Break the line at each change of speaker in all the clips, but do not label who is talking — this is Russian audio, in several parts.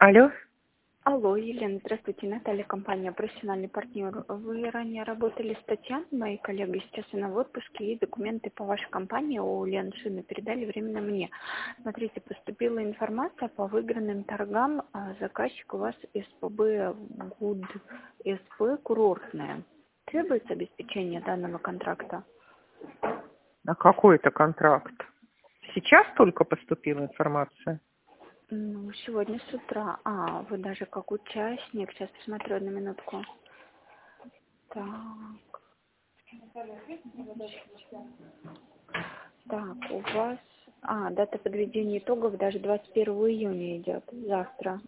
Алло.
Алло, Елена, здравствуйте, Наталья, компания «Профессиональный партнер». Вы ранее работали с Татьяной, моей коллегой, сейчас она в отпуске, и документы по вашей компании у Лены Шины передали временно мне. Смотрите, поступила информация по выигранным торгам, заказчик у вас СПБ ГУД, СП курортная. Требуется обеспечение данного контракта?
А какой это контракт? Сейчас только поступила информация?
Ну, сегодня с утра. Вы даже как участник. Сейчас посмотрю, одну минутку. Так. Так, у вас... дата подведения итогов даже 21 июня идет. Завтра.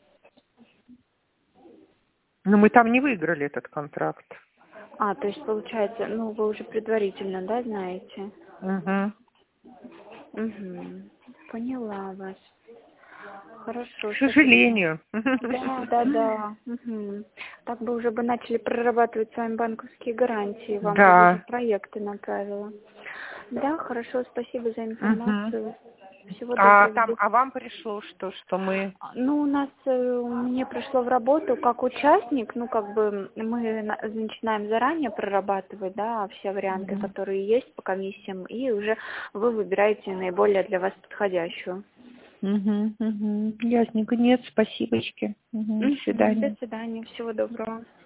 Но мы там не выиграли этот контракт.
То есть получается, вы уже предварительно, да, знаете?
Угу.
Угу. Поняла вас. Хорошо,
К
спасибо.
сожалению.
Да. Угу. Так бы уже начали прорабатывать с вами банковские гарантии. Вам бы уже
Да.
проекты направила. Да, хорошо, спасибо за
Угу.
информацию. Всего
А
доброго.
там, вам пришло, что мы...
Мне пришло в работу как участник, мы начинаем заранее прорабатывать, да, все варианты,
Угу.
которые есть по комиссиям, и уже вы выбираете наиболее для вас подходящую.
Ясненько. Нет, спасибочки. До
До
свидания.
свидания, всего доброго.